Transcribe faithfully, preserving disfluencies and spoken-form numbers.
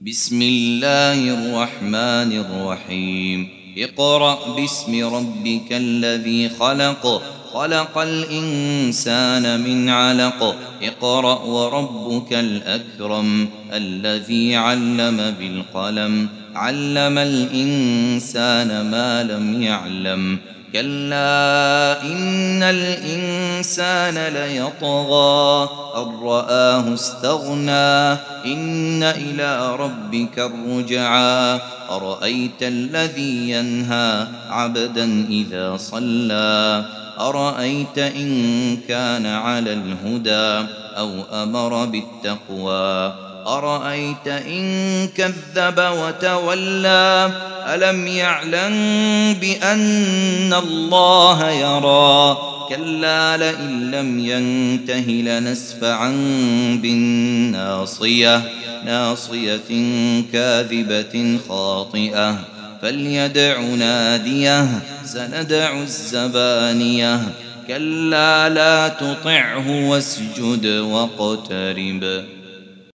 بسم الله الرحمن الرحيم اقرأ باسم ربك الذي خلق خلق الإنسان من علق اقرأ وربك الأكرم الذي علم بالقلم علم الإنسان ما لم يعلم كلا إن الإنسان ليطغى أن رآه استغنى إن إلى ربك الرجعى أرأيت الذي ينهى عبدا إذا صلى أرأيت إن كان على الهدى أو أمر بالتقوى أرأيت إن كذب وتولى ألم يعلم بأن الله يرى كلا لئن لم ينته لنسفعا بالناصية ناصية كاذبة خاطئة فليدع ناديه سندع الزبانية كلا لا تطعه واسجد واقترب.